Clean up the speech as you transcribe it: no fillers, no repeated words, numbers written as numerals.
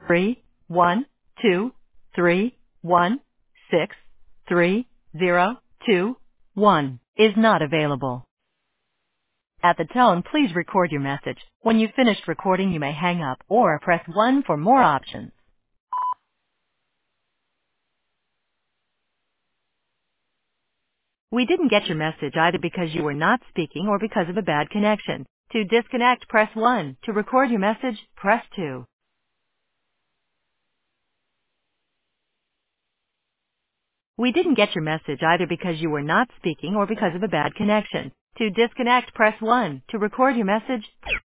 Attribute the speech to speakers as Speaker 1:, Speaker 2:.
Speaker 1: 31231630221 is not available. At the tone, please record your message. When you've finished recording, you may hang up or press 1 for more options. We didn't get your message either because you were not speaking or because of a bad connection. To disconnect, press 1. To record your message, press 2. We didn't get your message either because you were not speaking or because of a bad connection. To disconnect, press 1. To record your message,